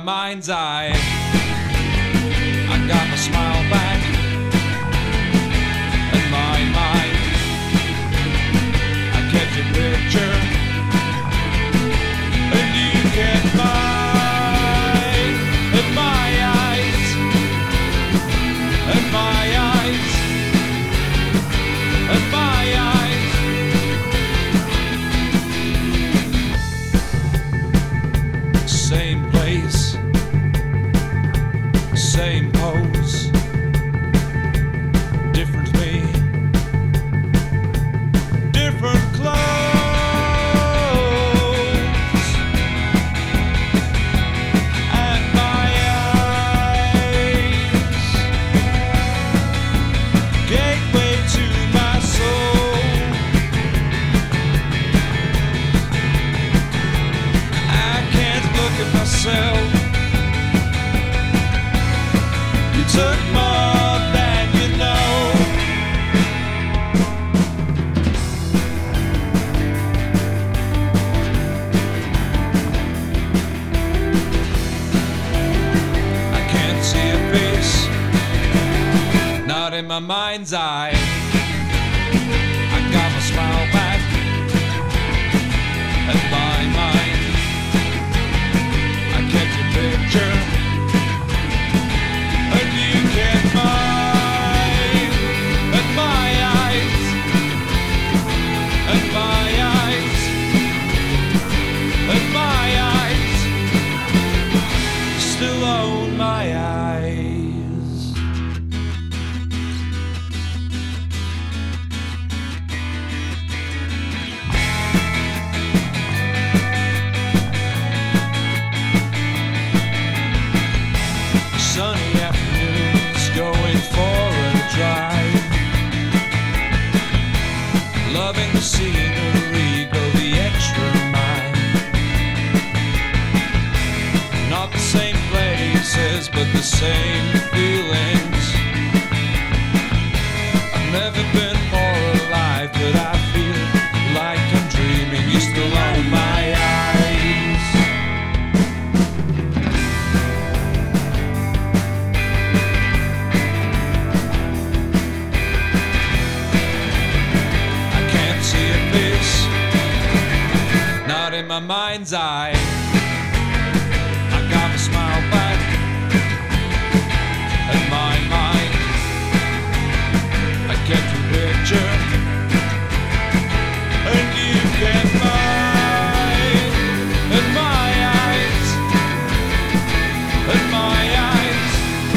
mind's eye. I got my smile back in my mind. I kept your picture and you kept mine. In my eyes, in my eyes, in my eyes. Same place, same pose, different me, different clothes, and my eyes, gateway to my soul. I can't look at myself. You took more than you know. I can't see a face, not in my mind's eye. I got my smile back in my mind. I kept your picture and you kept mine. And my eyes, and my eyes, and my eyes, still own my eyes. Sunny afternoons, going for a drive, loving the scenery, go the extra mile. Not the same places, but the same feelings. I've never been more alive, but I feel like I'm dreaming. You still own my eyes. Not in my mind's eye. I got my smile back in my mind. I kept your picture and you kept mine. In my eyes, in my eyes,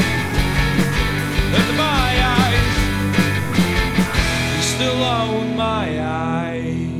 in my eyes, you still own my eyes.